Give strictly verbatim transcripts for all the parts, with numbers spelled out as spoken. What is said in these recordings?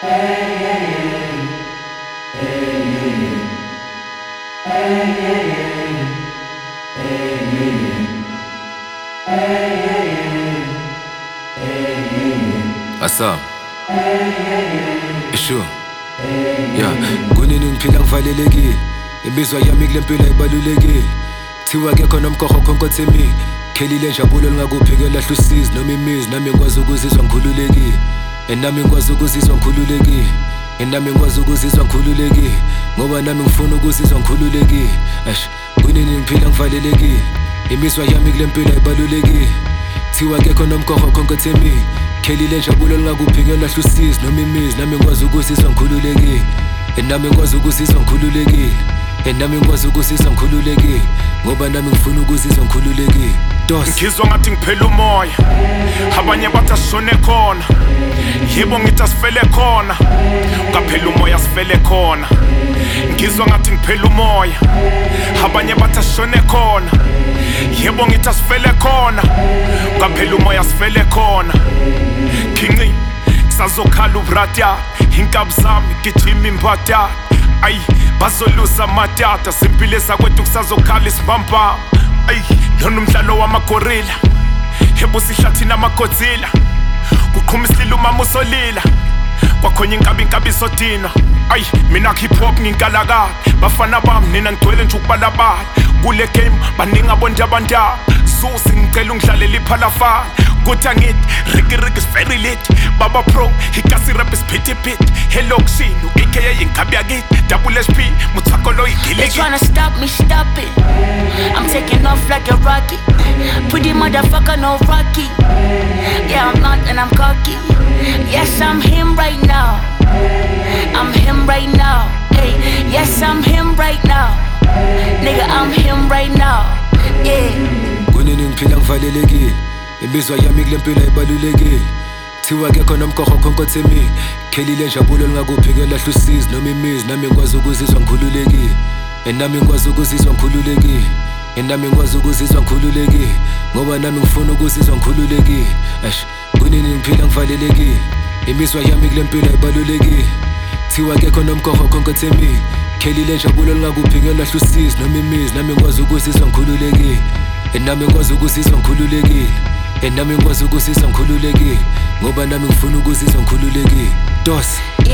Asa Isho Ya kunini ngiphila ngivalelekile imizwa yami kule mpilo ibalulekile thiwa ke khona umkhokho khonkothemi khelile njabulo lingakuphi ke lahla usizi noma imizi nami ngikwazi ukuzizwa ngikhululekile enami ngikwazi ukuzizwa ngikhululekile enami ngikwazi ukuzizwa ngikhululekile ngoba nami ngifuna ukuzizwa ngikhululekile ash kunini ngiphila ngivalelekile imizwa yami kule mpilo ibalulekile thiwa ke khona umkhokho khonkothemi khelile njabulo lingakuphi ke lahla usizi noma imizi nami ngikwazi ukuzizwa ngikhululekile enami ngikwazi ukuzizwa ngikhululekile enami ngikwazi ukuzizwa ngikhululekile ngoba nami ngifuna ukuzizwa ngikhululekile dos ngizwa ngathi ngiphela umoya abanye bathi asishone khona yibo ngithi asifele khona ngaphela umoya sifele khona ngizwa ngathi ngiphela umoya abanye bathi asishone khona yibo ngithi asifele khona ngaphela umoya sifele khona kinci sazokhala ubratya inkabi zami gijima imbatya ay bazolusa matata simpile sakwethu kusazokhala isibamba ay lona umdlalo wamagorilla yebo sihlathina amagodzilla kuqhuma isililo mama usolila kwakhonye inkabi inkabi isodina ay mina hip hop nginkalaka bafana bami nina ngigcwele nje ukubalabala kule game baningi abonje abandaba susi ngicela ungidlalele iphalafala kuthi angithi Ricky Ricky is very lit Baba Pro hikasi rap is pity pit hello kusino aka inkabi yakithi double S P muthakolo igiliki They tryna stop me, stop it. I'm taking off like a rocket. Pretty motherfucker, no Rocky. Yeah, I'm not and I'm cocky. Yes, I'm him right now. I'm him right now. Hey, yes, I'm him right now. Nigga, I'm him right now. Yeah. kunini ngiphila ngivalelekile imizwa yami kule mpilo ibalulekile thiwa ke khona umkhokho khonkothemi khelile njabulo lingakuphi ke lahla usizi noma imizi nami ngikwazi ukuzizwa ngikhululekile enami ngikwazi ukuzizwa ngikhululekile enami ngikwazi ukuzizwa ngikhululekile ngoba nami ngifuna ukuzizwa ngikhululekile ash kunini ngiphila ngivalelekile imizwa yami kule mpilo ibalulekile thiwa ke khona umkhokho khonkothemi khelile njabulo lingakuphi ke lahla usizi noma imizi nami ngikwazi ukuzizwa ngikhululekile enami ngikwazi ukuzizwa ngikhululekile enami ngikwazi ukuzizwa ngikhululekile ngoba nami ngifuna ukuzizwa ngikhululekile dos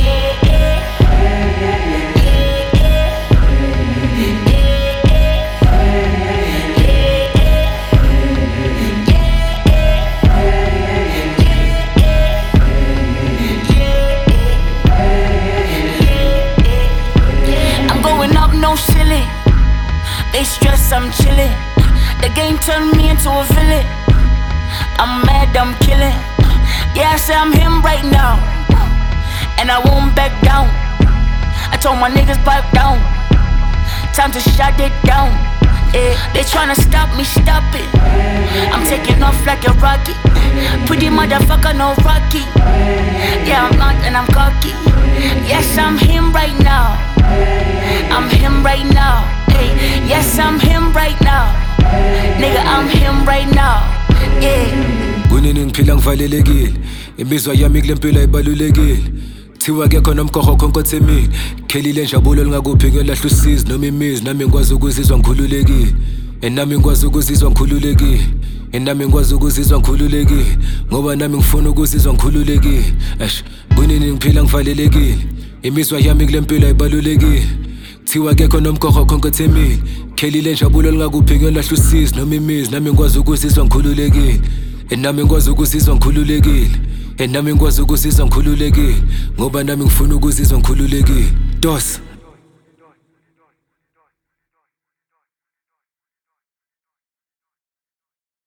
I'm going up, no ceiling. They stress, I'm chilling. The game turned me into a villain. I'm mad, I'm killing. Yeah, I say I'm him right now, and I won't back down. I told my niggas pipe down. Time to shut it down. Yeah, they tryna stop me, stop it. I'm taking off like a rocket. Pretty motherfucker, no Rocky. Yeah, I'm not and I'm cocky. Yes, I'm him right now. I'm him right now. Hey, yes, I'm him right now. Nigga, I'm him right now. Yeah. kunini ngiphila ngivalelekile imizwa yami kule mpilo ibalulekile thiwa ke khona umkhokho khonkothemi khelile njabulo lingakuphi ke lahla usizi noma imizi nami ngikwazi ukuzizwa ngikhululekile enami ngikwazi ukuzizwa ngikhululekile enami ngikwazi ukuzizwa ngikhululekile ngoba nami ngifuna ukuzizwa ngikhululekile ash kunini ngiphila ngivalelekile imizwa yami kule mpilo ibalulekile thiwa ke khona umkhokho khonkothemi khelile njabulo lingakuphi ke lahla usizi noma imizi nami ngikwazi ukuzizwa ngikhululekile enami ngikwazi ukuzizwa ngikhululekile enami ngikwazi ukuzizwa ngikhululekile ngoba nami ngifuna ukuzizwa ngikhululekile dos